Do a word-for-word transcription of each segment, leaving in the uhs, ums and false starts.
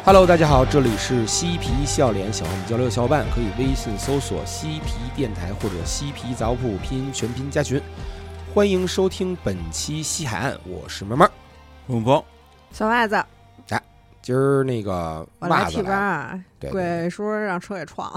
Hello， 大家好，这里是嬉皮笑脸小红交流的小伙伴，可以微信搜索嬉皮电台或者嬉皮杂货铺拼音全拼加群，欢迎收听本期西海岸，我是慢慢风风小袜子。 哎，今儿那个袜子我来替班， 对， 鬼叔让车给撞，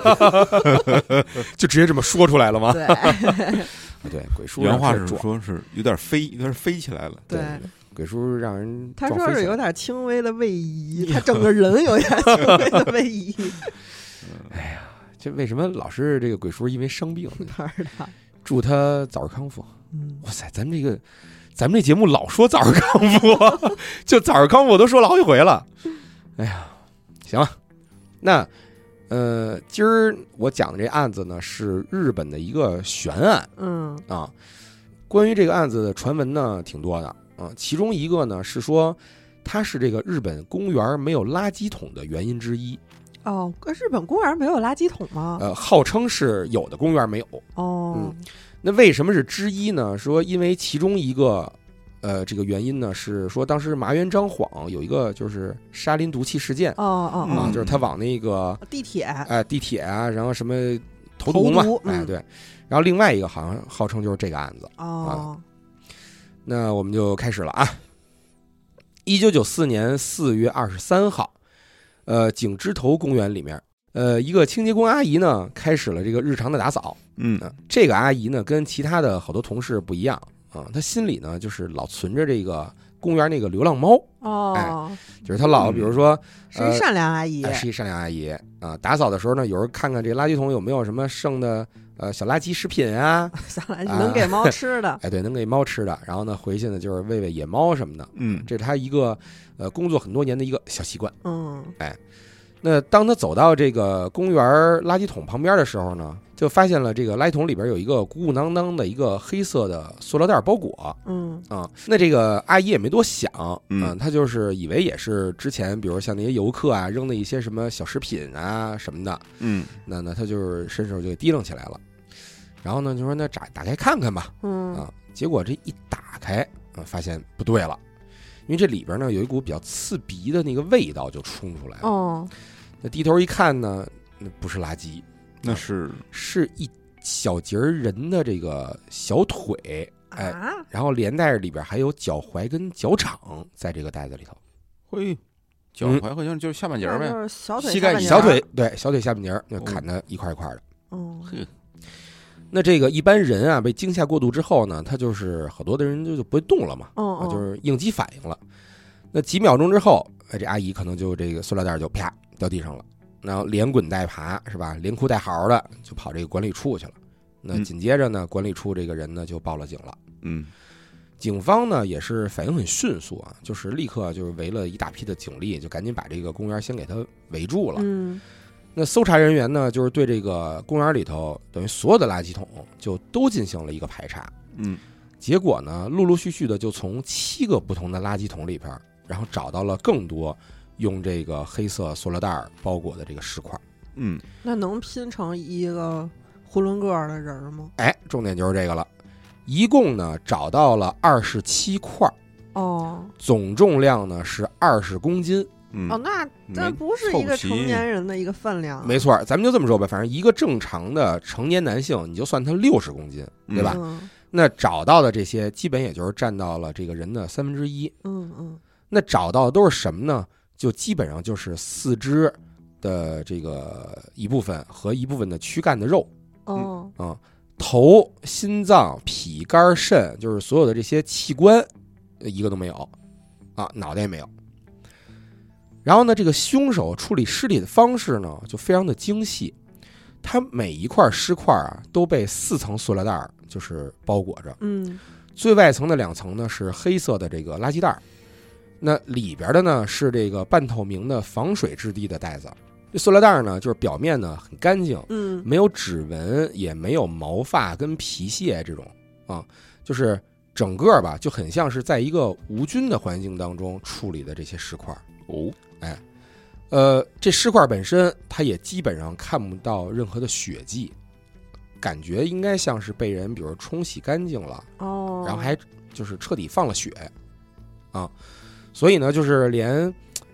就直接这么说出来了吗？ 对， 对，鬼叔原话是说是有点飞，有点飞起来了。 对。 鬼叔让人他说是有点轻微的位移，他整个人有点轻微的位移。 哎呀，这为什么老是这个鬼叔因为生病呢？ 哪儿的？ 祝他早日康复。 嗯， 哇塞，咱们这个咱们这节目老说早日康复，就早日康复我都说了好几回了。哎呀，行了，那呃，今儿我讲的这案子呢是日本的一个悬案。 嗯啊，关于这个案子的传闻呢挺多的。啊，其中一个呢是说，它是这个日本公园没有垃圾桶的原因之一。 哦，日本公园没有垃圾桶吗？ 呃，号称是有的公园没有。 哦， 嗯，那为什么是之一呢？说因为其中一个，呃，这个原因呢是说当时麻原彰晃有一个就是沙林毒气事件。 哦哦哦， 啊，就是他往那个地铁， 哎、呃，地铁啊，然后什么投毒嘛， 毒嗯、 哎对，然后另外一个好像号称就是这个案子。 哦。 啊，那我们就开始了啊！一九九四年四月二十三号，呃，景之头公园里面，呃，一个清洁工阿姨呢，开始了这个日常的打扫。 嗯、 呃，这个阿姨呢，跟其他的好多同事不一样啊，她心里呢，就是老存着这个公园那个流浪猫。 哦， 哎，就是她老，比如说， 是一善良阿姨， 呃、是一善良阿姨啊。打扫的时候呢，有时候看看这垃圾桶有没有什么剩的。呃，小垃圾食品啊， 小垃圾能给猫吃的， 啊、哎，对，能给猫吃的。然后呢，回去呢就是喂喂野猫什么的。 嗯， 这是他一个呃工作很多年的一个小习惯。 嗯， 哎，那当他走到这个公园垃圾桶旁边的时候呢，就发现了这个垃圾桶里边有一个鼓鼓囊囊的一个黑色的塑料袋包裹。 嗯啊，那这个阿姨也没多想， 嗯、 啊，她就是以为也是之前比如像那些游客啊扔的一些什么小食品啊什么的。 嗯， 那那她就是伸手就提楞起来了。然后呢，就说那打打开看看吧， 嗯啊，结果这一打开啊，发现不对了，因为这里边呢有一股比较刺鼻的那个味道就冲出来了。 哦， 那低头一看呢，那不是垃圾， 那是是一小节人的这个小腿，哎， 啊、 然后连带着里边还有脚踝跟脚掌在这个袋子里头。 嘿，脚踝好像就是下半截呗， 就是小腿膝盖小腿对小腿下半截，那砍的一块一块的。 哦， 嘿。 那这个一般人啊，被惊吓过度之后呢，他就是好多的人就就不会动了嘛， 哦啊，就是应激反应了。那几秒钟之后，哎，这阿姨可能就这个塑料袋就啪掉地上了，然后连滚带爬是吧，连哭带嚎的就跑这个管理处去了。那紧接着呢，管理处这个人呢就报了警了。 嗯， 警方呢也是反应很迅速啊，就是立刻就是围了一大批的警力，就赶紧把这个公园先给他围住了。 嗯。 那搜查人员呢，就是对这个公园里头等于所有的垃圾桶就都进行了一个排查。 嗯， 结果呢，陆陆续续的就从七个不同的垃圾桶里边，然后找到了更多用这个黑色塑料袋包裹的这个石块。 嗯， 那能拼成一个囫囵个的人吗？ 哎，重点就是这个了。一共呢找到了二十七块， 哦， 总重量呢是二十公斤。 嗯、 哦，那这不是一个成年人的一个分量、啊。 没错，咱们就这么说吧，反正一个正常的成年男性，你就算他六十公斤，对吧？ 嗯、 那找到的这些，基本也就是占到了这个人的三分之一。 嗯嗯。 那找到的都是什么呢？就基本上就是四肢的这个一部分和一部分的躯干的肉。 哦。 嗯，头、心脏、脾、肝、肾，就是所有的这些器官，一个都没有，啊，脑袋也没有。然后呢，这个凶手处理尸体的方式呢，就非常的精细。他每一块尸块啊，都被四层塑料袋就是包裹着。 嗯， 最外层的两层呢是黑色的这个垃圾袋，那里边的呢是这个半透明的防水质地的袋子。这塑料袋呢，就是表面呢很干净， 嗯， 没有指纹，也没有毛发跟皮屑这种啊，就是整个吧就很像是在一个无菌的环境当中处理的这些尸块。 哦， 哎，呃，这尸块本身它也基本上看不到任何的血迹，感觉应该像是被人比如冲洗干净了， 哦， 然后还就是彻底放了血啊，所以呢，就是连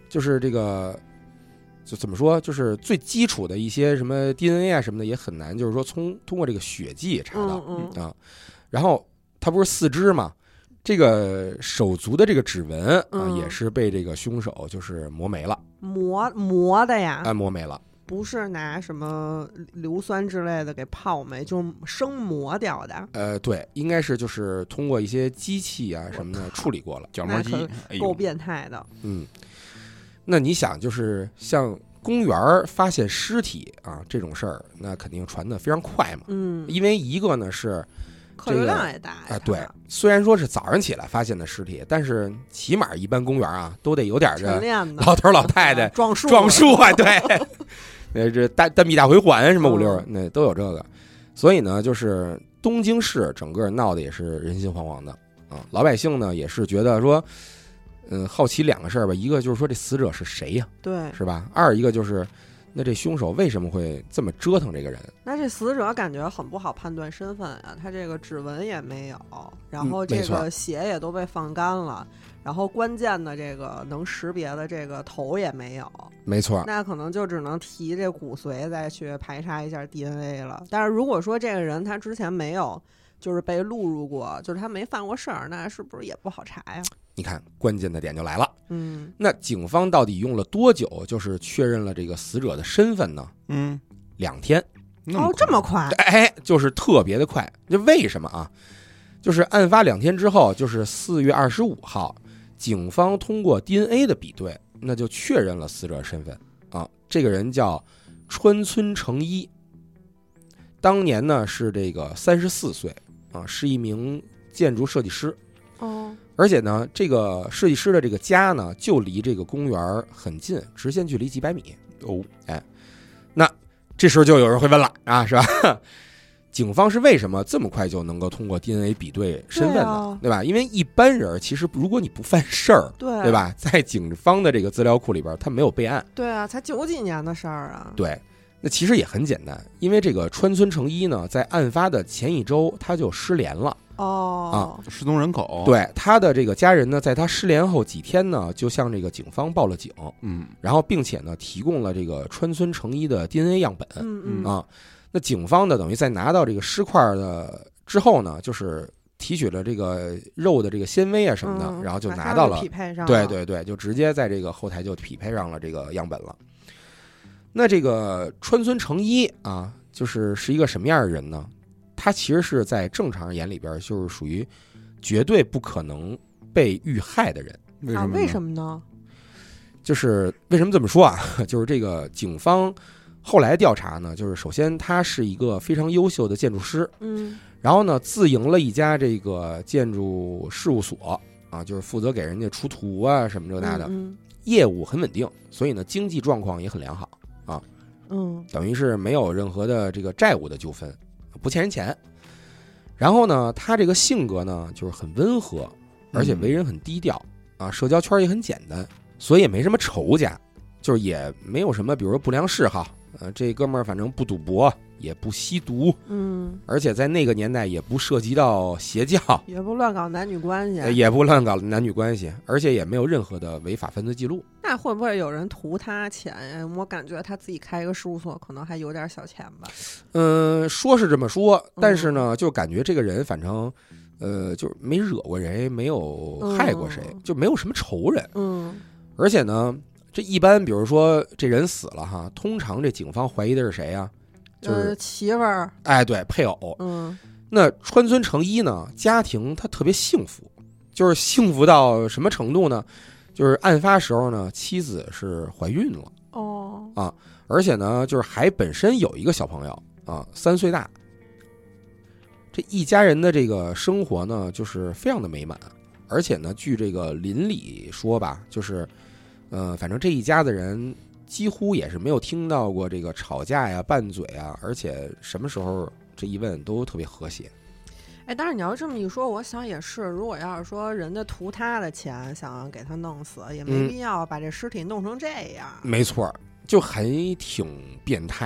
就是这个。就怎么说，就是最基础的一些什么 D N A 啊什么的也很难，就是说从通过这个血迹查到、 嗯嗯、 啊。然后它不是四肢嘛，这个手足的这个指纹啊、 嗯、 也是被这个凶手就是磨没了， 磨磨的呀， 啊磨没了， 不是拿什么硫酸之类的给泡没，就是生磨掉的。 呃，对，应该是就是通过一些机器啊什么的处理过了， 角磨机， 够变态的。 嗯。那你想，就是像公园发现尸体啊这种事儿，那肯定传得非常快嘛。 嗯， 因为一个呢是客流量也大呀、 啊，对，虽然说是早上起来发现的尸体，但是起码一般公园啊都得有点这老头老太太撞树撞树啊，对，那这单单臂大回环什么五六、嗯、那都有这个，所以呢，就是东京市整个闹的也是人心惶惶的啊，老百姓呢也是觉得说。嗯，好奇两个事儿吧，一个就是说这死者是谁呀、啊？ 对， 是吧？二一个就是，那这凶手为什么会这么折腾这个人？ 那这死者感觉很不好判断身份啊，他这个指纹也没有，然后这个血也都被放干了，嗯、然后关键的这个能识别的这个头也没有， 没错。 那可能就只能提这骨髓再去排查一下 D N A 了。但是如果说这个人他之前没有就是被录入过，就是他没犯过事儿，那是不是也不好查呀？ 你看，关键的点就来了。 嗯， 那警方到底用了多久，就是确认了这个死者的身份呢？ 嗯， 两天。 哦，这么快？ 哎，就是特别的快。这为什么啊？就是案发两天之后，就是四月二十五号，警方通过 D N A 的比对，那就确认了死者身份啊。这个人叫川村诚一，当年呢是这个三十四岁啊，是一名建筑设计师。 哦。 而且呢，这个设计师的这个家呢，就离这个公园很近，直线距离几百米。哦，哎，那这时候就有人会问了啊，是吧？警方是为什么这么快就能够通过 D N A 比对身份呢？ 对,、啊、对吧？因为一般人其实如果你不犯事儿， 对对吧？在警方的这个资料库里边，他没有备案。 对啊，才九几年的事儿啊。 对，那其实也很简单，因为这个川村诚一呢，在案发的前一周他就失联了。 哦， 啊， 失踪人口。 对，他的这个家人呢，在他失联后几天呢，就向这个警方报了警， 嗯， 然后并且呢，提供了这个川村诚一的 D N A 样本， 嗯嗯啊，那警方呢，等于在拿到这个尸块的之后呢，就是提取了这个肉的这个纤维啊什么的， 嗯、 然后就拿到了， 匹配上了， 对对对，就直接在这个后台就匹配上了这个样本了。那这个川村诚一啊，就是是一个什么样的人呢？他其实是在正常人眼里边就是属于绝对不可能被遇害的人。 为什么？ 为什么呢？ 就是为什么这么说啊？就是这个警方后来调查呢，就是首先他是一个非常优秀的建筑师， 嗯， 然后呢自营了一家这个建筑事务所啊，就是负责给人家出图啊什么这那的， 嗯嗯、 业务很稳定，所以呢经济状况也很良好啊， 嗯， 等于是没有任何的这个债务的纠纷。不欠人钱，然后呢，他这个性格呢就是很温和，而且为人很低调、嗯、啊，社交圈也很简单，所以也没什么仇家，就是也没有什么，比如说不良嗜好，呃，这哥们儿反正不赌博，也不吸毒， 嗯， 而且在那个年代也不涉及到邪教， 也不乱搞男女关系， 也不乱搞男女关系，而且也没有任何的违法犯罪记录。 那会不会有人图他钱呀？我感觉他自己开一个事务所，可能还有点小钱吧。 嗯，说是这么说，但是呢，就感觉这个人反正，呃，就是没惹过谁，没有害过谁， 嗯、 就没有什么仇人。 嗯， 而且呢，这一般比如说这人死了哈，通常这警方怀疑的是谁呀？就是、 呃、媳妇儿。 哎，对，配偶。 嗯， 那川村诚一呢，家庭他特别幸福，就是幸福到什么程度呢？就是案发时候呢，妻子是怀孕了哦啊，而且呢，就是还本身有一个小朋友啊，三岁大。这一家人的这个生活呢，就是非常的美满，而且呢，据这个邻里说吧，就是，呃，反正这一家的人几乎也是没有听到过这个吵架呀、拌嘴啊，而且什么时候这一问都特别和谐。 哎，但是你要这么一说，我想也是，如果要是说人家图他的钱，想要给他弄死，也没必要把这尸体弄成这样。 嗯、没错，就还挺变态的。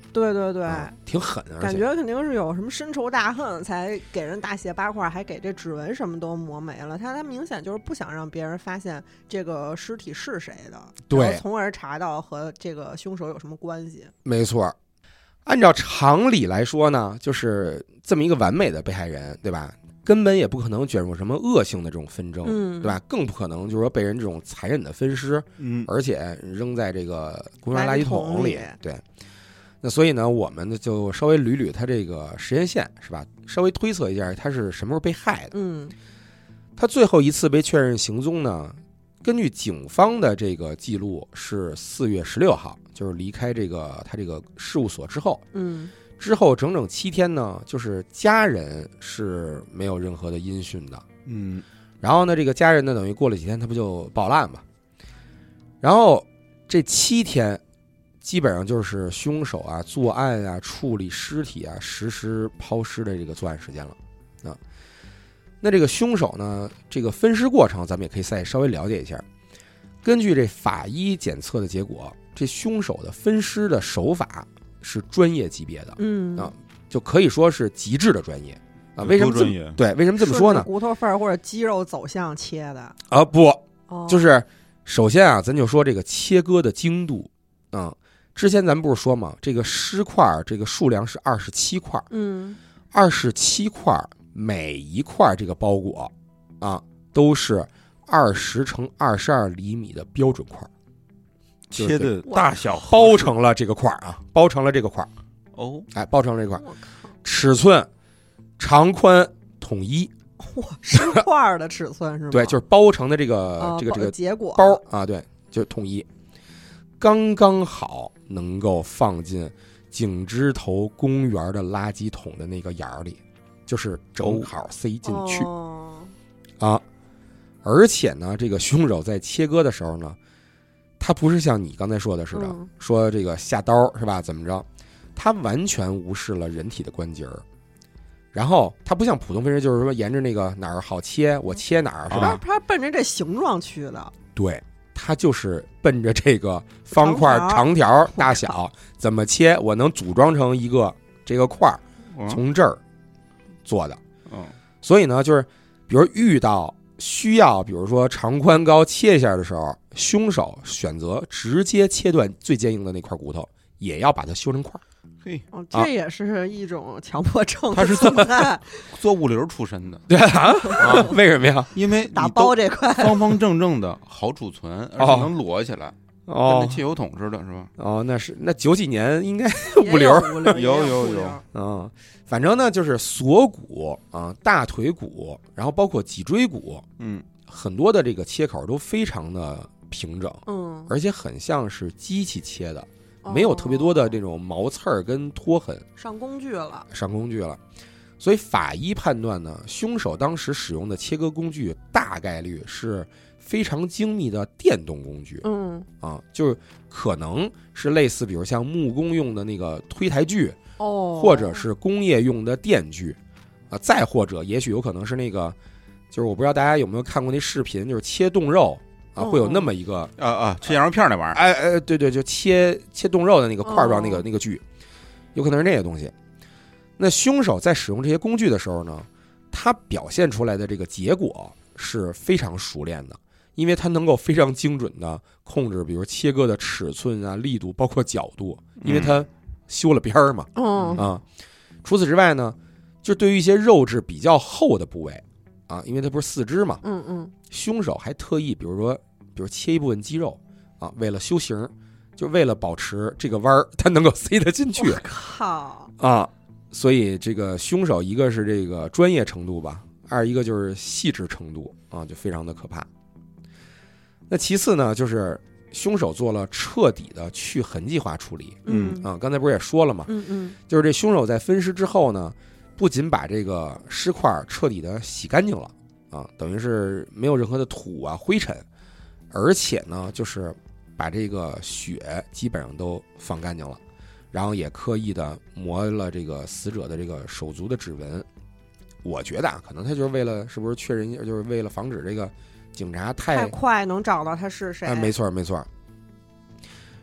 对对对， 啊、挺狠的， 感觉肯定是有什么深仇大恨才给人大卸八块，还给这指纹什么都磨没了。他他明显就是不想让别人发现这个尸体是谁的， 对， 从而查到和这个凶手有什么关系。 没错，按照常理来说呢，就是这么一个完美的被害人，对吧？根本也不可能卷入什么恶性的这种纷争， 嗯， 对吧？更不可能就是说被人这种残忍的分尸， 嗯， 而且扔在这个公园垃圾桶里。对，那所以呢，我们呢就稍微捋捋他这个时间线，是吧？稍微推测一下他是什么时候被害的。 嗯， 他最后一次被确认行踪呢，根据警方的这个记录是四月十六号，就是离开这个他这个事务所之后。 嗯。 之后整整七天呢，就是家人是没有任何的音讯的， 嗯， 然后呢，这个家人呢，等于过了几天，他不就报了案嘛？然后这七天，基本上就是凶手啊作案啊、处理尸体啊、实施抛尸的这个作案时间了啊。那这个凶手呢，这个分尸过程，咱们也可以再稍微了解一下。根据这法医检测的结果，这凶手的分尸的手法是专业级别的， 嗯啊，就可以说是极致的专业啊。为什么这么对？为什么这么说呢？ 骨头缝或者肌肉走向切的啊，不， 哦、 就是首先啊，咱就说这个切割的精度啊。之前咱们不是说嘛，这个尸块这个数量是二十七块， 嗯， 二十七块，每一块这个包裹啊都是二十乘二十二厘米的标准块。 切的大小包成了这个块啊，包成了这个块哦， 哎，包成了这块，尺寸长宽统一。 哇，尸块的尺寸是吗？ 对，就是包成的这个、 哦、 这个这个结果包啊，对，就统一，刚刚好能够放进井支头公园的垃圾桶的那个眼儿里，就是正好塞进去、 哦、 啊。而且呢，这个凶手在切割的时候呢，他不是像你刚才说的似的， 嗯、 说这个下刀是吧？怎么着？他完全无视了人体的关节儿，然后他不像普通分尸，就是说沿着那个哪儿好切，我切哪儿是吧？ 他奔着这形状去的。 对，他就是奔着这个方块长条大小怎么切，我能组装成一个这个块儿，从这儿做的。 嗯， 所以呢，就是比如遇到需要，比如说长宽高切一下的时候，凶手选择直接切断最坚硬的那块骨头，也要把它修成块。 嘿， 哦，这也是一种强迫症。 他是做做物流出身的， 对啊，啊为什么呀？ 因为打包这块方方正正的好储存，而且能摞起来， 哦， 跟那汽油桶似的，是吧？ 哦，那是那九几年应该物流有有有有， 嗯，反正呢就是锁骨啊、大腿骨，然后包括脊椎骨， 嗯， 很多的这个切口都非常的平整， 嗯， 而且很像是机器切的。没有特别多的这种毛刺儿跟拖痕， 上工具了， 上工具了，所以法医判断呢，凶手当时使用的切割工具大概率是非常精密的电动工具， 嗯啊，就是可能是类似，比如像木工用的那个推台锯， 哦， 或者是工业用的电锯，啊，再或者也许有可能是那个，就是我不知道大家有没有看过那视频，就是切冻肉。啊，会有那么一个啊啊，切羊肉片那玩意儿， 哎哎，对对，就切切冻肉的那个块状那个、 哦、 那个锯，有可能是那些东西。那凶手在使用这些工具的时候呢，他表现出来的这个结果是非常熟练的，因为他能够非常精准的控制，比如切割的尺寸啊、力度，包括角度，因为他修了边儿嘛。 嗯啊，除此之外呢，就对于一些肉质比较厚的部位。啊，因为它不是四肢嘛， 嗯嗯， 凶手还特意，比如说，比如切一部分肌肉，啊，为了修形，就为了保持这个弯儿，它能够塞得进去。 我靠！ 啊，所以这个凶手一个是这个专业程度吧，二一个就是细致程度啊，就非常的可怕。那其次呢，就是凶手做了彻底的去痕迹化处理。 嗯啊，刚才不是也说了嘛， 嗯嗯， 就是这凶手在分尸之后呢。不仅把这个尸块彻底的洗干净了啊，等于是没有任何的土啊灰尘，而且呢，就是把这个血基本上都放干净了，然后也刻意的磨了这个死者的这个手足的指纹。我觉得啊，可能他就是为了是不是确认，就是为了防止这个警察太太快能找到他是谁。 啊，没错没错。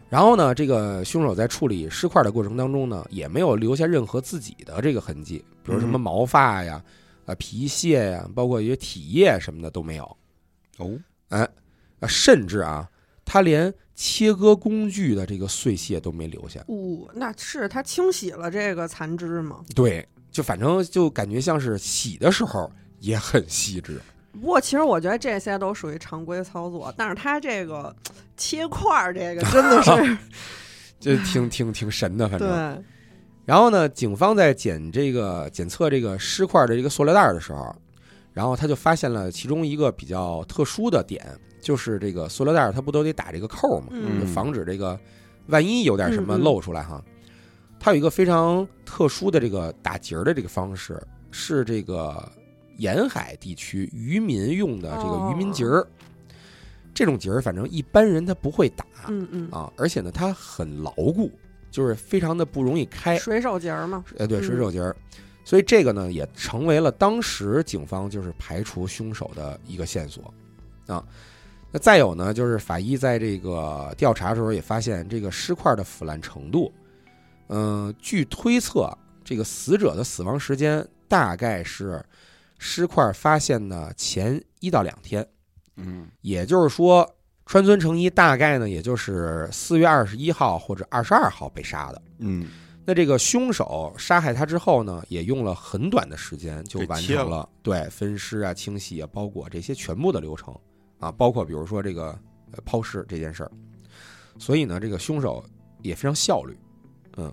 然后呢，这个凶手在处理尸块的过程当中呢，也没有留下任何自己的这个痕迹，比如什么毛发呀、啊皮屑呀，包括一些体液什么的都没有。 哦， 哎，啊，甚至啊，他连切割工具的这个碎屑都没留下。 哦，那是他清洗了这个残肢吗？ 对，就反正就感觉像是洗的时候也很细致。 不过其实我觉得这些都属于常规操作，但是他这个切块儿这个真的是就挺挺挺神的，反正。 对。 然后呢，警方在检这个检测这个尸块的这个塑料袋的时候，然后他就发现了其中一个比较特殊的点，就是这个塑料袋它不都得打这个扣嘛， 嗯、 就防止这个万一有点什么露出来哈。嗯嗯，它有一个非常特殊的这个打结的这个方式，是这个沿海地区渔民用的这个渔民结儿。哦，这种结儿反正一般人他不会打， 嗯嗯啊，而且呢它很牢固，就是非常的不容易开。 水手结儿嘛， 哎，对，水手结儿。嗯，所以这个呢也成为了当时警方就是排除凶手的一个线索啊。那再有呢，就是法医在这个调查的时候也发现这个尸块的腐烂程度，嗯、呃，据推测，这个死者的死亡时间大概是尸块发现的前一到两天， 嗯， 也就是说，川村诚一大概呢，也就是四月二十一号或者二十二号被杀的， 嗯。 那这个凶手杀害他之后呢，也用了很短的时间就完成了对分尸啊、清洗啊、包裹这些全部的流程啊，包括比如说这个呃抛尸这件事儿。所以呢，这个凶手也非常效率。嗯，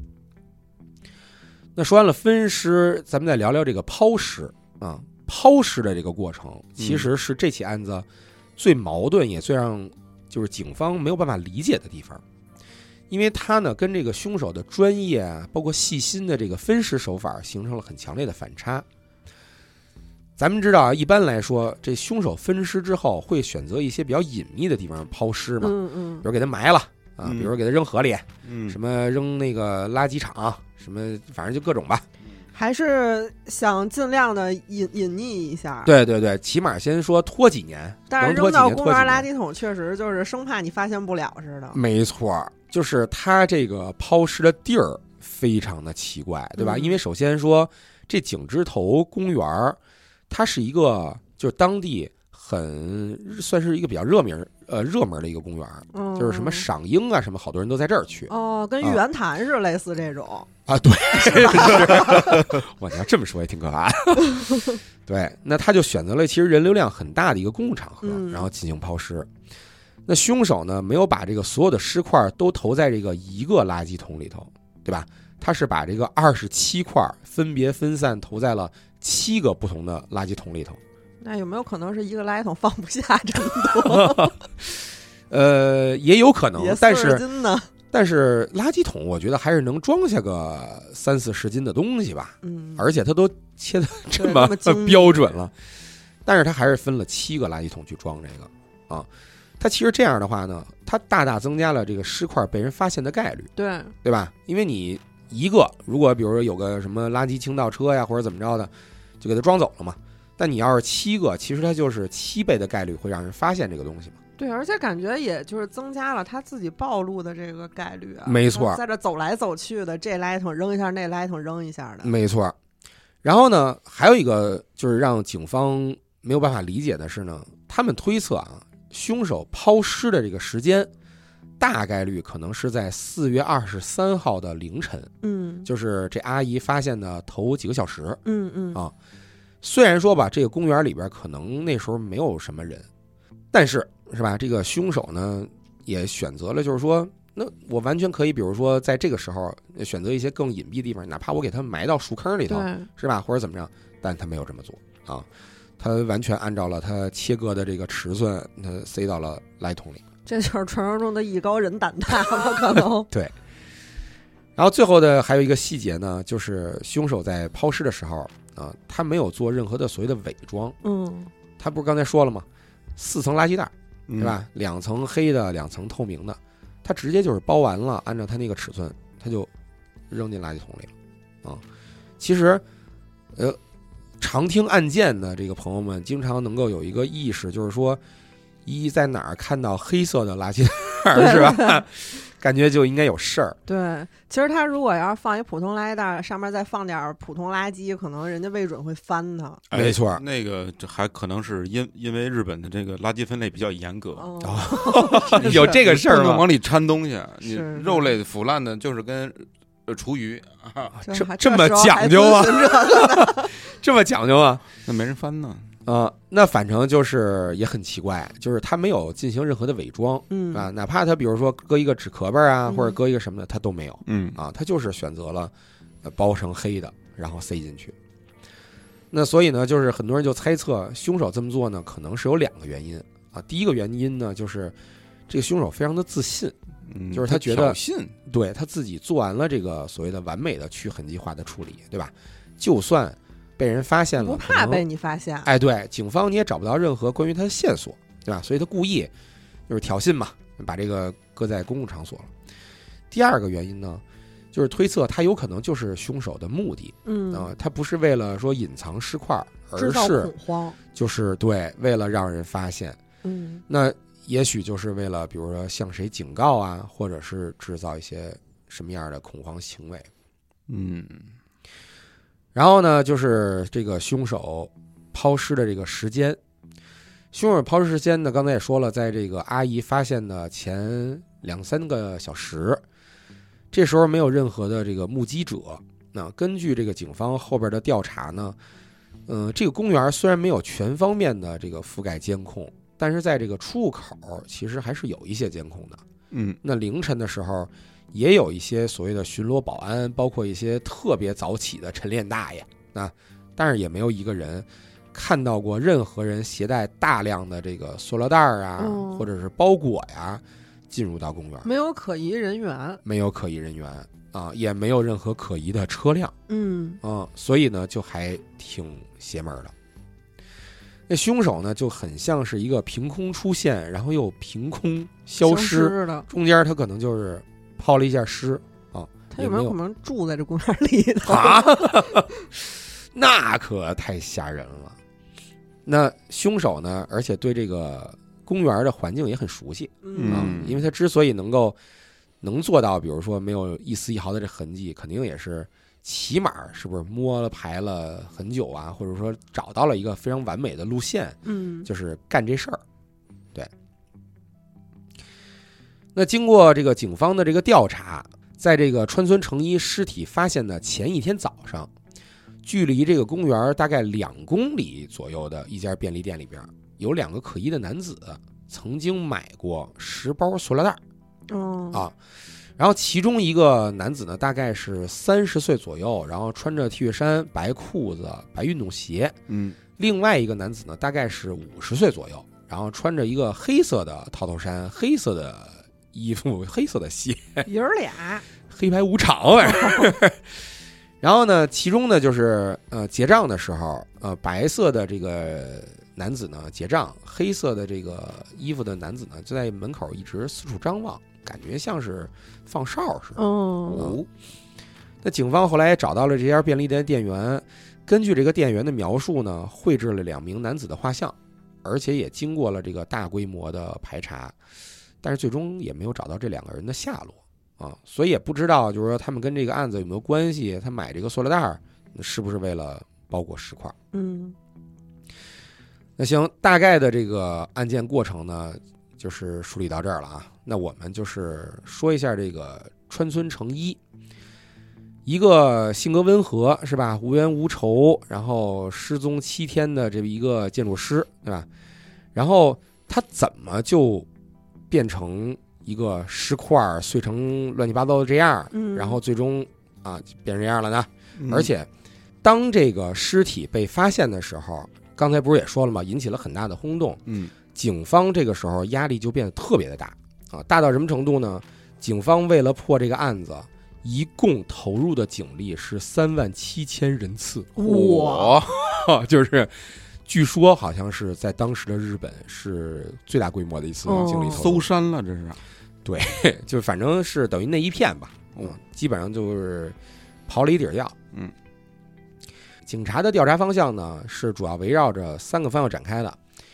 那说完了分尸，咱们再聊聊这个抛尸啊。抛尸的这个过程，其实是这起案子最矛盾也最让就是警方没有办法理解的地方。因为他呢跟这个凶手的专业啊，包括细心的这个分尸手法形成了很强烈的反差。咱们知道啊，一般来说，这凶手分尸之后会选择一些比较隐秘的地方抛尸嘛， 嗯嗯， 比如给他埋了啊， 嗯、 比如给他扔河里， 嗯， 什么扔那个垃圾场，什么反正就各种吧。 还是想尽量的隐隐匿一下。 对对对，起码先说拖几年， 但是扔到公园垃圾桶确实就是生怕你发现不了似的。 没错，就是他这个抛尸的地儿非常的奇怪，对吧？ 嗯、 因为首先说这景之头公园，它是一个就是当地很算是一个比较热名呃热门的一个公园， 嗯、 就是什么赏樱啊什么，好多人都在这儿去。 哦，跟玉渊潭是类似这种。 啊，对，我你要这么说也挺可怕的。对，那他就选择了其实人流量很大的一个公共场合， 嗯、 然后进行抛尸。那凶手呢，没有把这个所有的尸块都投在这个一个垃圾桶里头，对吧？他是把这个二十七块分别分散投在了七个不同的垃圾桶里头。 那有没有可能是一个垃圾桶放不下这么多？ 呃，也有可能，但是呢。 但是垃圾桶我觉得还是能装下个三四十斤的东西吧， 嗯， 而且它都切的这么标准了，但是它还是分了七个垃圾桶去装这个啊。它其实这样的话呢，它大大增加了这个尸块被人发现的概率， 对对吧？因为你一个如果比如说有个什么垃圾倾倒车呀或者怎么着的，就给它装走了嘛。但你要是七个，其实它就是七倍的概率会让人发现这个东西嘛。 对，而且感觉也就是增加了他自己暴露的这个概率啊。 没错， 在这走来走去的，这垃圾桶扔一下，那垃圾桶扔一下的。 没错。然后呢，还有一个就是让警方没有办法理解的是呢，他们推测啊，凶手抛尸的这个时间大概率可能是在四月二十三号的凌晨。 嗯， 就是这阿姨发现的头几个小时。 嗯嗯啊，虽然说吧，这个公园里边可能那时候没有什么人，但是是吧？这个凶手呢也选择了，就是说，那我完全可以，比如说在这个时候选择一些更隐蔽的地方，哪怕我给他埋到树坑里头，是吧？或者怎么样？但他没有这么做啊，他完全按照了他切割的这个尺寸，他塞到了垃圾桶里。 这就是传说中的艺高人胆大了，可能。 对。然后最后的还有一个细节呢，就是凶手在抛尸的时候啊，他没有做任何的所谓的伪装。 嗯， 他不是刚才说了吗？四层垃圾袋。对吧？两层黑的，两层透明的，他直接就是包完了，按照他那个尺寸，他就扔进垃圾桶里了啊。其实，呃，常听案件的这个朋友们，经常能够有一个意识，就是说，一在哪儿看到黑色的垃圾袋是吧？ 感觉就应该有事儿。 对，其实他如果要是放一普通垃圾袋，上面再放点普通垃圾，可能人家未准会翻他。 哎、 没错， 那个这还可能是因因为日本的这个垃圾分类比较严格， 哦、 有这个事儿吗？ 不能往里掺东西，你是肉类腐烂的，就是跟呃厨余啊， 这这这么讲究啊，这么讲究啊， 那没人翻呢。 啊、呃，那反正就是也很奇怪，就是他没有进行任何的伪装， 嗯啊，哪怕他比如说搁一个纸壳儿啊， 嗯、 或者搁一个什么的，他都没有， 嗯啊，他就是选择了呃包成黑的，然后塞进去。那所以呢，就是很多人就猜测凶手这么做呢，可能是有两个原因啊。第一个原因呢，就是这个凶手非常的自信， 嗯， 就是他觉得信对他自己做完了这个所谓的完美的去痕迹化的处理，对吧？就算被人发现了， 不怕被你发现。 哎，对，警方你也找不到任何关于他的线索，对吧？所以他故意就是挑衅嘛，把这个搁在公共场所了。第二个原因呢，就是推测他有可能就是凶手的目的， 嗯啊、呃，他不是为了说隐藏尸块，而制造是恐慌， 就是对为了让人发现。 嗯， 那也许就是为了比如说向谁警告啊，或者是制造一些什么样的恐慌行为。 嗯。 然后呢，就是这个凶手抛尸的这个时间，凶手抛尸时间呢，刚才也说了，在这个阿姨发现的前两三个小时，这时候没有任何的这个目击者。那根据这个警方后边的调查呢，嗯、呃，这个公园虽然没有全方面的这个覆盖监控，但是在这个出入口其实还是有一些监控的。 嗯， 那凌晨的时候也有一些所谓的巡逻保安，包括一些特别早起的晨练大爷啊，但是也没有一个人看到过任何人携带大量的这个塑料袋啊、嗯、或者是包裹呀进入到公园， 没有可疑人员， 没有可疑人员啊，也没有任何可疑的车辆， 嗯啊，所以呢就还挺邪门的。那凶手呢就很像是一个凭空出现，然后又凭空消失的， 中间他可能就是抛了一下尸啊。 他有没有可能住在这公园里头啊？那可太吓人了。那凶手呢，而且对这个公园的环境也很熟悉， 嗯啊，因为他之所以能够能做到，比如说没有一丝一毫的这痕迹，肯定也是起码是不是摸了排了很久啊，或者说找到了一个非常完美的路线， 嗯， 就是干这事儿。对。那经过这个警方的这个调查，在这个川村诚一尸体发现的前一天早上，距离这个公园大概两公里左右的一家便利店里边，有两个可疑的男子曾经买过十包塑料袋。 哦啊，然后其中一个男子呢，大概是三十岁左右，然后穿着 T 恤衫、白裤子、白运动鞋。 嗯， 另外一个男子呢，大概是五十岁左右，然后穿着一个黑色的套头衫、黑色的衣服、黑色的鞋， 爷儿俩黑白无常反正。然后呢，其中呢就是呃结账的时候，呃白色的这个男子呢结账，黑色的这个衣服的男子呢就在门口一直四处张望。感觉像是放哨似的。 哦， 那警方后来也找到了这家便利店店员，根据这个店员的描述呢，绘制了两名男子的画像，而且也经过了这个大规模的排查，但是最终也没有找到这两个人的下落啊，所以也不知道就是说他们跟这个案子有没有关系，他买这个塑料袋是不是为了包裹尸块？ 嗯， 那行，大概的这个案件过程呢，就是梳理到这儿了啊。那我们就是说一下这个川村诚一，一个性格温和是吧，无冤无仇，然后失踪七天的这一个建筑师，对吧？然后他怎么就变成一个尸块碎成乱七八糟的这样， 嗯， 然后最终啊变成这样了呢？ 嗯、 而且当这个尸体被发现的时候，刚才不是也说了吗？引起了很大的轰动。 嗯， 警方这个时候压力就变得特别的大啊，大到什么程度呢？警方为了破这个案子，一共投入的警力是三万七千人次。 哇， 就是据说好像是在当时的日本是最大规模的一次警力投入。 搜山了，这是。 对，就反正是等于那一片吧，嗯，基本上就是刨了一底儿药。 嗯。 警察的调查方向呢，是主要围绕着三个方向展开的。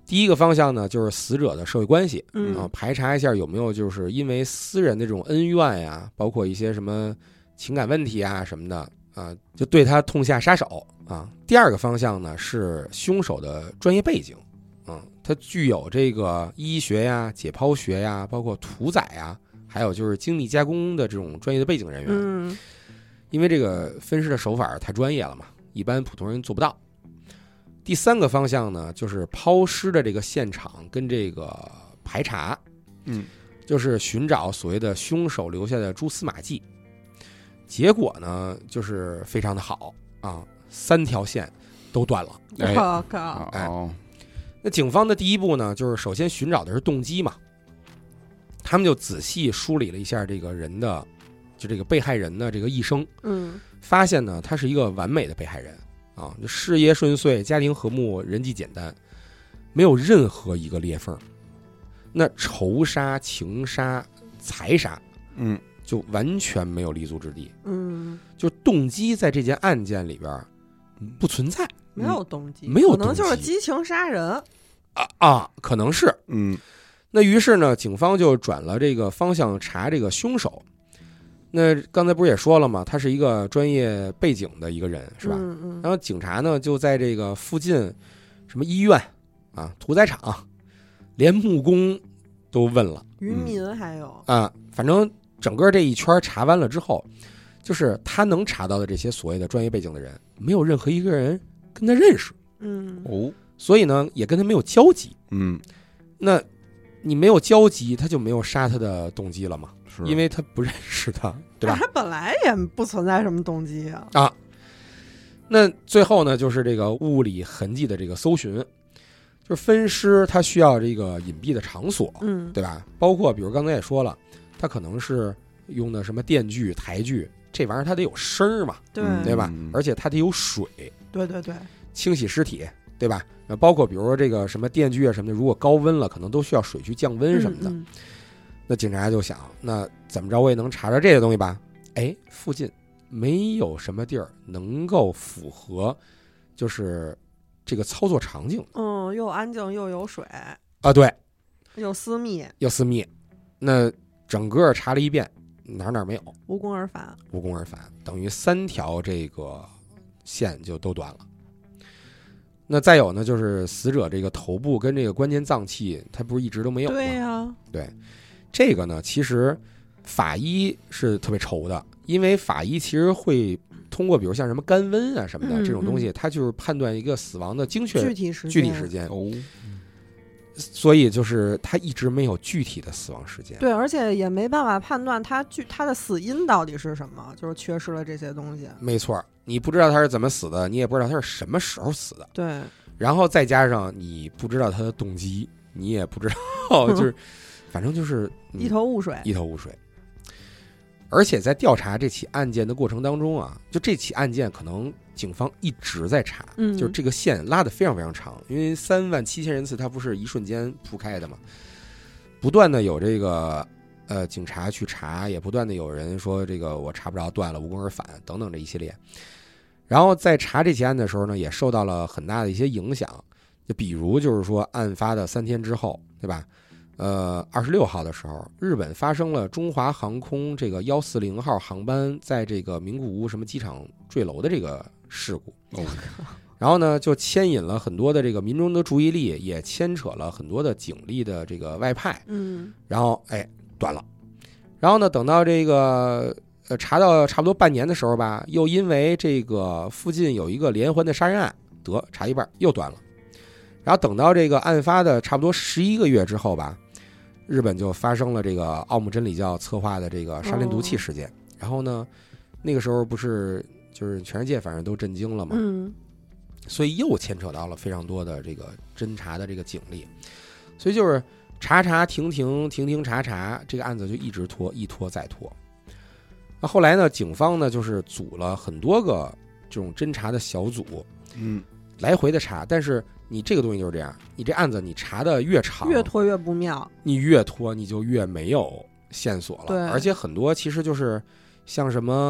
第一个方向呢，就是死者的社会关系， 嗯啊，排查一下有没有就是因为私人的这种恩怨呀，包括一些什么情感问题啊什么的啊，就对他痛下杀手啊。第二个方向呢是凶手的专业背景，嗯，他具有这个医学呀、解剖学呀，包括屠宰呀，还有就是精密加工的这种专业的背景人员。 嗯， 因为这个分尸的手法太专业了嘛，一般普通人做不到。第三个方向呢，就是抛尸的这个现场跟这个排查， 嗯， 就是寻找所谓的凶手留下的蛛丝马迹。结果呢，就是非常的好啊，三条线都断了。 哎我靠， 哎哦， 那警方的第一步呢，就是首先寻找的是动机嘛，他们就仔细梳理了一下这个人的，就这个被害人的这个一生， 嗯发现呢，他是一个完美的被害人。啊，就事业顺遂，家庭和睦，人际简单，没有任何一个裂缝。那仇杀、情杀、财杀， 嗯， 就完全没有立足之地。 嗯， 就动机在这件案件里边不存在， 没有动机， 没有可能就是动机激情杀人。 啊啊，可能是。 嗯， 那于是呢，警方就转了这个方向查这个凶手。那刚才不是也说了吗？他是一个专业背景的一个人，是吧？ 嗯嗯， 然后警察呢就在这个附近，什么医院啊、屠宰场，连木工都问了渔民还有， 啊。反正整个这一圈查完了之后，就是他能查到的这些所谓的专业背景的人，没有任何一个人跟他认识， 嗯哦， 所以呢也跟他没有交集。 嗯， 那你没有交集，他就没有杀他的动机了嘛？ 是因为他不认识他，对吧？ 他本来也不存在什么动机啊。 啊，那最后呢，就是这个物理痕迹的这个搜寻，就是分尸，它需要这个隐蔽的场所， 嗯， 对吧？包括比如刚才也说了，它可能是用的什么电锯、台锯，这玩意儿它得有声儿嘛， 对嗯对吧？ 嗯而且它得有水， 对对对， 清洗尸体，对吧？包括比如说这个什么电锯啊什么的，如果高温了，可能都需要水去降温什么的。 嗯那警察就想，那怎么着我也能查着这些东西吧？哎，附近没有什么地儿能够符合，就是这个操作场景嗯，又安静又有水， 啊。对， 又私密， 又私密。那整个查了一遍，哪儿哪儿没有， 无功而返。 无功而返，等于三条这个线就都断了。那再有呢，就是死者这个头部跟这个关键脏器，它不是一直都没有吗？ 对呀， 对，这个呢，其实法医是特别愁的，因为法医其实会通过比如像什么干温啊什么的嗯这种东西，它就是判断一个死亡的精确具体时间， 具体时间， 哦， 所以就是他一直没有具体的死亡时间。 对，而且也没办法判断他具他的死因到底是什么，就是缺失了这些东西。 没错，你不知道他是怎么死的，你也不知道他是什么时候死的， 对， 然后再加上你不知道他的动机，你也不知道，就是反正就是、嗯、 一头雾水。 一头雾水。而且在调查这起案件的过程当中啊，就这起案件可能警方一直在查， 嗯就是这个线拉得非常非常长，因为三万七千人次它不是一瞬间铺开的嘛，不断的有这个呃警察去查，也不断的有人说这个我查不着，断了，无功而返等等这一系列。然后在查这起案的时候呢，也受到了很大的一些影响，就比如就是说案发的三天之后，对吧？呃，二十六号的时候，日本发生了中华航空这个幺四零号航班在这个名古屋什么机场坠楼的这个事故。 哦， 然后呢，就牵引了很多的这个民众的注意力，也牵扯了很多的警力的这个外派。 嗯然后哎，断了。然后呢，等到这个呃查到差不多半年的时候吧，又因为这个附近有一个连环的杀人案，得查一半又断了。然后等到这个案发的差不多十一个月之后吧，日本就发生了这个奥姆真理教策划的这个沙林毒气事件。然后呢，那个时候不是就是全世界反正都震惊了嘛， 嗯所以又牵扯到了非常多的这个侦查的这个警力，所以就是查查停停停停查查，这个案子就一直拖，一拖再拖。那后来呢，警方呢就是组了很多个这种侦查的小组， 嗯， 来回的查。但是你这个东西就是这样，你这案子你查的越长， 越拖越不妙。 你越拖你就越没有线索了。 对而且很多其实就是像什么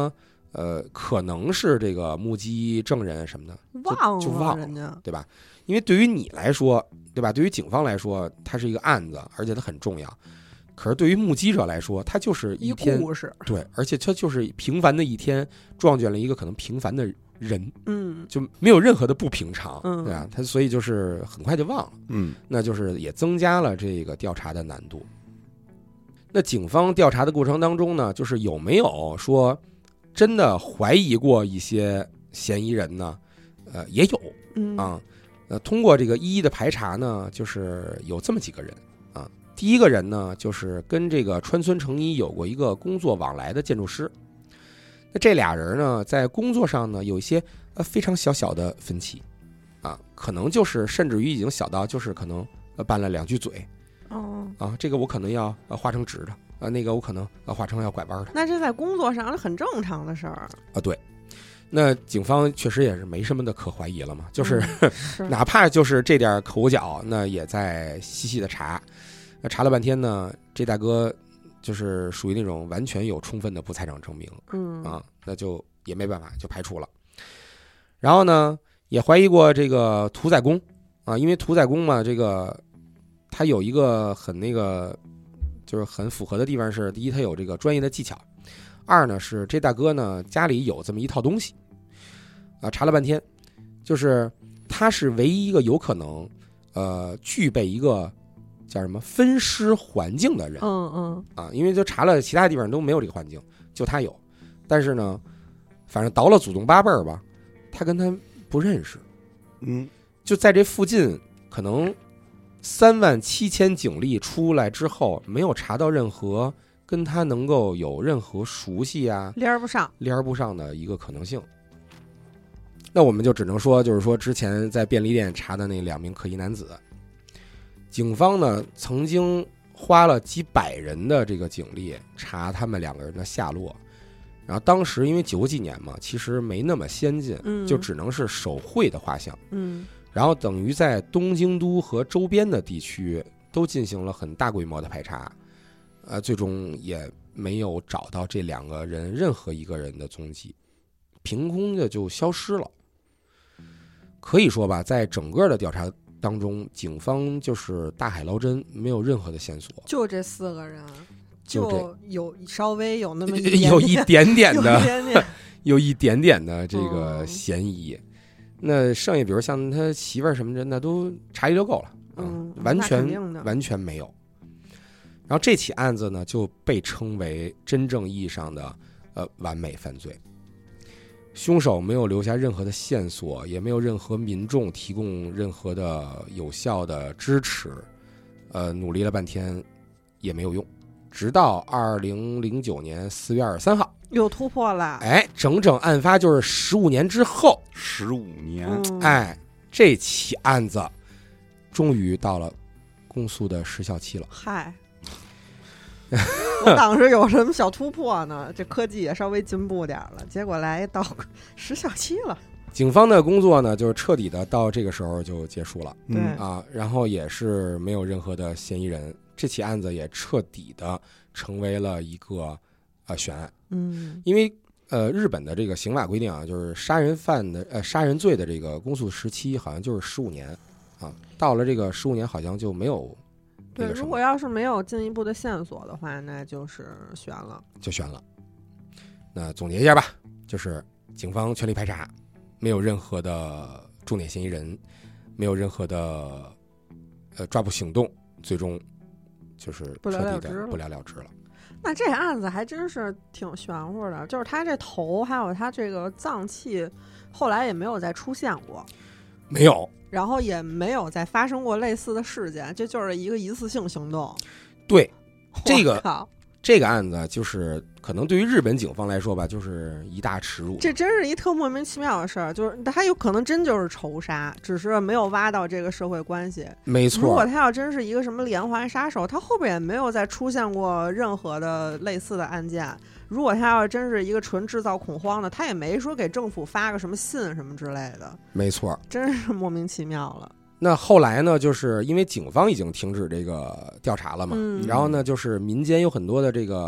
呃，可能是这个目击证人什么的， 忘了就忘了人家， 对吧？因为对于你来说，对吧？对于警方来说，它是一个案子，而且它很重要。可是对于目击者来说，它就是一天故事， 对，而且它就是平凡的一天，撞见了一个可能平凡的人， 嗯， 就没有任何的不平常， 嗯， 对啊，他所以就是很快就忘了， 嗯， 那就是也增加了这个调查的难度。那警方调查的过程当中呢，就是有没有说真的怀疑过一些嫌疑人呢？呃，也有， 嗯啊，呃，通过这个一一的排查呢，就是有这么几个人啊。第一个人呢，就是跟这个川村诚一有过一个工作往来的建筑师。那这俩人呢，在工作上呢，有一些呃非常小小的分歧，啊，可能就是甚至于已经小到就是可能呃拌了两句嘴， 哦， 啊，这个我可能要呃画成直的，啊，那个我可能呃画成要拐弯的。 那这在工作上是很正常的事儿啊，对。那警方确实也是没什么的可怀疑了嘛，就是、 嗯、是哪怕就是这点口角，那也在细细的查。那查了半天呢，这大哥就是属于那种完全有充分的不在场证明， 嗯啊，那就也没办法，就排除了。然后呢，也怀疑过这个屠宰工啊，因为屠宰工嘛，这个他有一个很那个就是很符合的地方是，第一，他有这个专业的技巧；二呢是这大哥呢家里有这么一套东西啊，查了半天，就是他是唯一一个有可能呃具备一个叫什么分尸环境的人， 嗯嗯啊，因为就查了其他地方都没有这个环境，就他有，但是呢，反正倒了祖宗八辈儿吧，他跟他不认识， 嗯， 就在这附近，可能三万七千警力出来之后，没有查到任何跟他能够有任何熟悉啊连不上连不上的一个可能性。那我们就只能说，就是说之前在便利店查的那两名可疑男子。警方呢曾经花了几百人的这个警力查他们两个人的下落，然后当时因为九几年嘛，其实没那么先进， 嗯就只能是手绘的画像， 嗯然后等于在东京都和周边的地区都进行了很大规模的排查，呃，最终也没有找到这两个人任何一个人的踪迹，凭空的就消失了。可以说吧，在整个的调查当中，警方就是大海捞针，没有任何的线索， 就这四个人， 就就有稍微有那么一点点有一点点有的一点点有一点点的这个嗯嫌疑。那剩下比如像他媳妇儿什么的，那都查一溜够了， 嗯完那肯定的全完全没有。然后这起案子呢，就被称为真正意义上的呃完美犯罪。凶手没有留下任何的线索，也没有任何民众提供任何的有效的支持，呃，努力了半天也没有用。直到二零零九年四月二十三号， 又突破了， 哎，整整案发就是十五年之后， 十五年， 嗯、 哎，这起案子终于到了公诉的时效期了。 嗨。我当时有什么小突破呢？这科技也稍微进步点了，结果来到时效期了。 警方的工作呢，就是彻底的到这个时候就结束了， 对啊，然后也是没有任何的嫌疑人，这起案子也彻底的成为了一个呃悬案。 嗯， 因为呃日本的这个刑法规定啊，就是杀人犯的呃杀人罪的这个公诉时期好像就是十五年啊，到了这个十五年好像就没有。 对，如果要是没有进一步的线索的话，那就是悬了， 就悬了。那总结一下吧，就是警方全力排查，没有任何的重点嫌疑人，没有任何的呃抓捕行动，最终就是彻底的不了了之了。 那这案子还真是挺玄乎的，就是他这头还有他这个脏器，后来也没有再出现过， 没有。 然后也没有再发生过类似的事件，这就是一个一次性行动。 对，这个靠这个案子就是可能对于日本警方来说吧，就是一大耻辱。 这真是一特莫名其妙的事儿，就是他有可能真就是仇杀，只是没有挖到这个社会关系。 没错， 如果他要真是一个什么连环杀手，他后边也没有再出现过任何的类似的案件。如果他要真是一个纯制造恐慌的，他也没说给政府发个什么信什么之类的。 没错， 真是莫名其妙了。 那后来呢，就是因为警方已经停止这个调查了嘛， 嗯、 然后呢，就是民间有很多的这个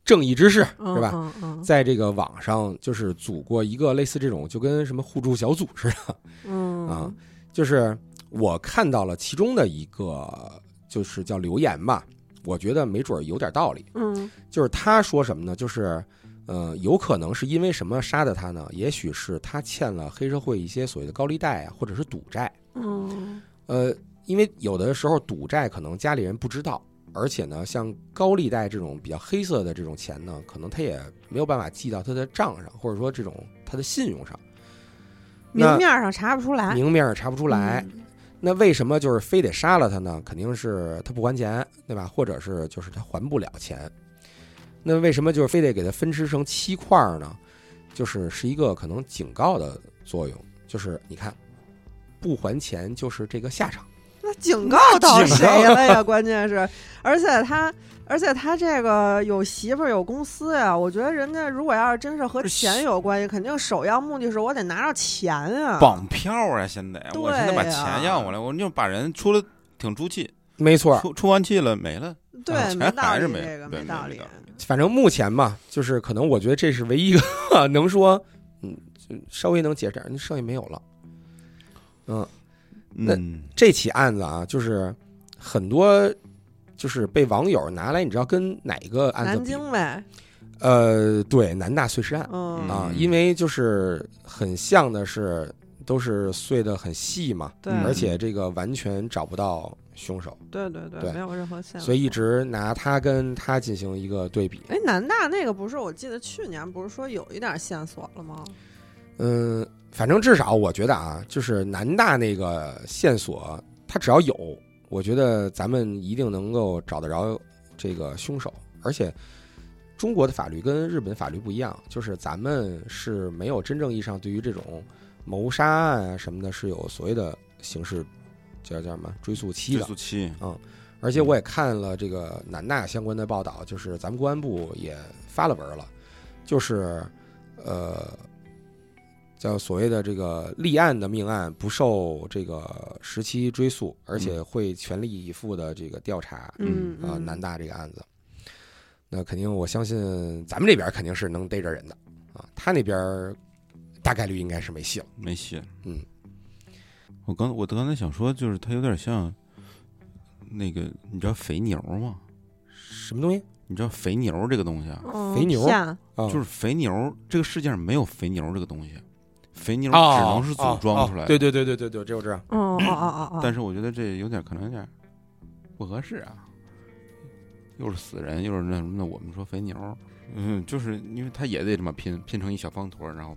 正义之士是吧？ 嗯嗯、 在这个网上就是组过一个类似这种就跟什么互助小组似的， 嗯啊，就是我看到了其中的一个就是叫留言吧，我觉得没准有点道理。 嗯， 就是他说什么呢？就是呃，有可能是因为什么杀的他呢？也许是他欠了黑社会一些所谓的高利贷啊，或者是赌债。 嗯， 呃，因为有的时候赌债可能家里人不知道。而且呢，像高利贷这种比较黑色的这种钱呢，可能他也没有办法记到他的账上，或者说这种他的信用上， 明面上查不出来， 明面上查不出来。嗯、那为什么就是非得杀了他呢？肯定是他不还钱，对吧？或者是就是他还不了钱。那为什么就是非得给他分吃成七块呢？就是是一个可能警告的作用，就是你看，不还钱就是这个下场。 那警告到谁了呀？关键是，而且他，而且他这个有媳妇儿有公司呀。我觉得人家如果要是真是和钱有关系，肯定首要目的是我得拿着钱啊， 绑票啊！现在、 啊、 我现在把钱要过来，我就把人出了挺出气， 没错， 出出完气了没了， 对， 啊、钱还是没这个没道理。 反正目前嘛，就是可能我觉得这是唯一一个能说，嗯，稍微能解释点，剩下没有了，嗯。那这起案子啊，就是很多就是被网友拿来，你知道跟哪个案子比？ 南京呗。 呃，对，南大碎尸案、 嗯、 啊，因为就是很像的是，都是碎得很细嘛， 对， 而且这个完全找不到凶手。 对对 对, 对，没有任何线索， 所以一直拿他跟他进行一个对比。 哎，南大那个不是，我记得去年不是说有一点线索了吗？ 嗯。反正至少我觉得啊，就是南大那个线索，他只要有，我觉得咱们一定能够找得着这个凶手。而且中国的法律跟日本法律不一样，就是咱们是没有真正意义上对于这种谋杀案啊什么的是有所谓的刑事叫叫什么追诉期的。 追诉期， 嗯。而且我也看了这个南大相关的报道，就是咱们公安部也发了文了，就是呃。叫所谓的这个立案的命案不受这个时期追诉，而且会全力以赴的这个调查。 嗯啊、呃，南大这个案子，那肯定我相信咱们这边肯定是能逮着人的啊，他那边大概率应该是没戏了， 没戏。 嗯， 我刚我刚才想说，就是他有点像那个，你知道肥牛吗？ 什么东西？ 你知道肥牛这个东西啊？ 嗯、 肥牛啊， 就是肥牛，这个世界上没有肥牛这个东西。肥牛只能是组装出来的、 哦哦哦，对对对对对对，这我知道。 哦哦哦哦， 但是我觉得这有点可能有点不合适啊，又是死人，又是那什么的。我们说肥牛，嗯，就是因为他也得这么拼，拼成一小方坨，然后，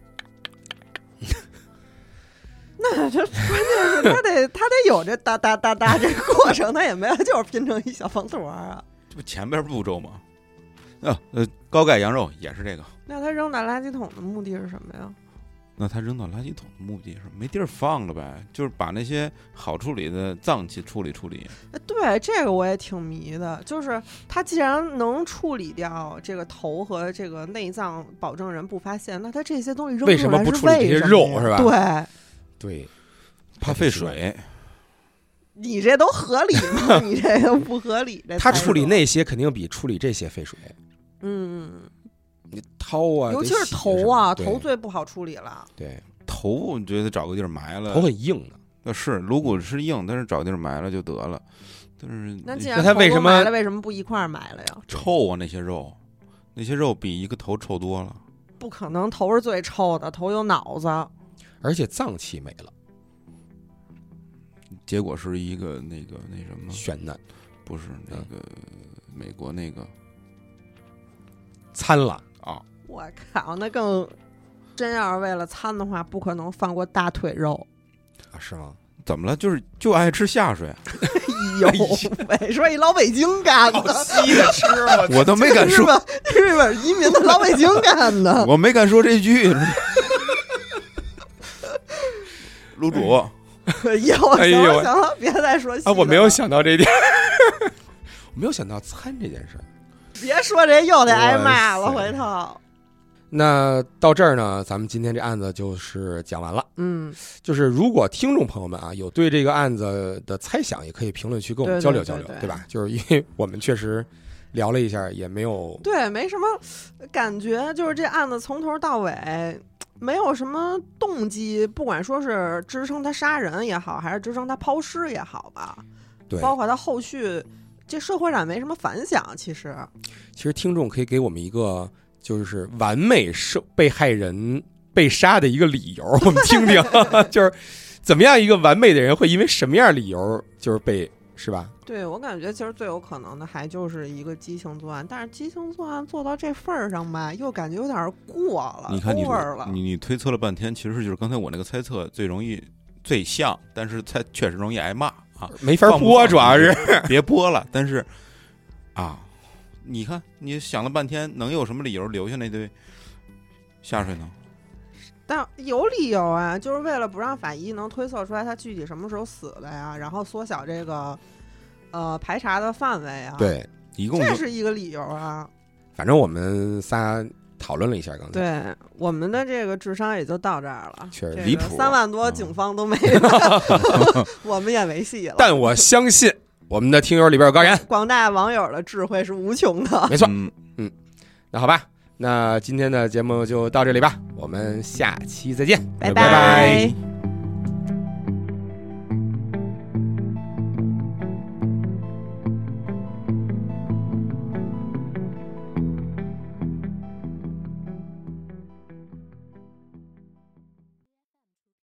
那这关键是他得他得有这哒哒哒哒这个过程，他也没有，就是拼成一小方坨啊。 这不前边步骤吗？啊呃，高钙羊肉也是这个。 那他扔到垃圾桶的目的是什么呀？ 那他扔到垃圾桶的目的是没地儿放了呗，就是把那些好处理的脏器处理处理。 对，这个我也挺迷的，就是他既然能处理掉这个头和这个内脏，保证人不发现，那他这些东西扔为什么不处理这些肉是吧？ 对对， 怕费水。 你这都合理吗？你这个不合理。 他处理那些肯定比处理这些费水。 嗯。 你掏啊， 尤其是头啊，头最不好处理了。 对， 头我觉得找个地儿埋了， 头很硬的。 那是颅骨是硬，但是找地儿埋了就得了。但是那既然他为什么埋了，为什么不一块儿埋了呀？ 臭啊，那些肉，那些肉比一个头臭多了。 不可能，头是最臭的，头有脑子， 而且脏器没了。 结果是一个那个那什么悬案， 不是那个、嗯、美国那个参了。 啊！ 我靠，那更真要是为了餐的话，不可能放过大腿肉啊？是吗？ 怎么了？就是就爱吃下水。 哎呦喂，说一老北京干的， 稀的吃吗？ 我都没敢说， 日本移民的老北京干的， 我没敢说这句。卤煮， 有哎呦， 行了，别再说啊！我没有想到这点，我没有想到餐这件事。 别说这又得挨骂了，回头。 那到这儿呢，咱们今天这案子就是讲完了。 嗯， 就是如果听众朋友们啊有对这个案子的猜想，也可以评论区跟我们交流交流， 对, 对, 对, 对吧？就是因为我们确实聊了一下，也没有对，没什么感觉，就是这案子从头到尾没有什么动机，不管说是支撑他杀人也好，还是支撑他抛尸也好吧， 对， 包括他后续这社会上没什么反响。其实， 其实听众可以给我们一个就是完美受被害人被杀的一个理由，我们听听，就是怎么样一个完美的人会因为什么样理由就是被，是吧？ 对，我感觉其实最有可能的还就是一个激情作案，但是激情作案做到这份儿上吧，又感觉有点过了， 你看你 over 了。 你你推测了半天，其实就是刚才我那个猜测最容易最像，但是它确实容易挨骂啊， 没法播，主要是别播了。但是啊，你看你想了半天，能有什么理由留下那堆下水呢？ 但有理由啊，就是为了不让法医能推测出来他具体什么时候死的呀，然后缩小这个呃排查的范围啊。 对， 一共这是一个理由啊。 反正我们仨讨论了一下，刚才对我们的这个智商也就到这儿了， 确实离谱， 三万多警方都没了，我们也没戏了。 但我相信我们的听友里边有高人， 广大网友的智慧是无穷的。 没错。 嗯嗯，那好吧，那今天的节目就到这里吧，我们下期再见， 拜拜拜。